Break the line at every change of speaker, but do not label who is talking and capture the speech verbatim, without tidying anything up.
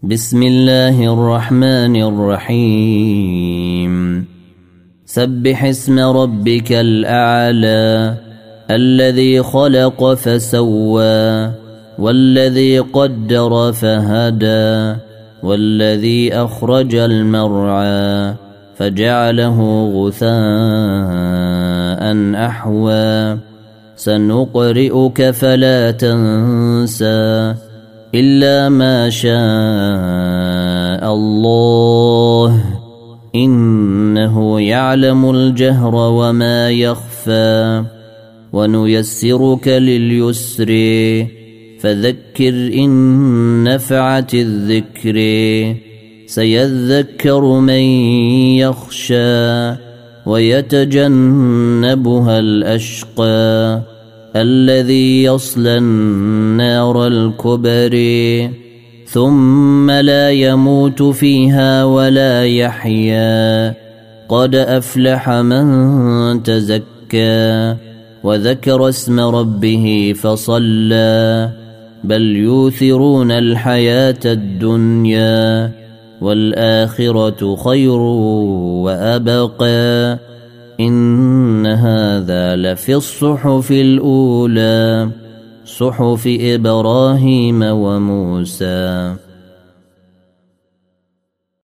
بسم الله الرحمن الرحيم سبح اسم ربك الأعلى الذي خلق فسوى والذي قدر فهدى والذي أخرج المرعى فجعله غثاء أحوى سنقرئك فلا تنسى إلا ما شاء الله إنه يعلم الجهر وما يخفى ونيسرك لليسر فذكر إن نفعت الذكر سيذكر من يخشى ويتجنبها الأشقى الذي يصلى النار الكبرى ثم لا يموت فيها ولا يحيا قد أفلح من تزكى وذكر اسم ربه فصلى بل يؤثرون الحياة الدنيا والآخرة خير وأبقى إن هذا لفي الصحف الأولى صحف إبراهيم وموسى.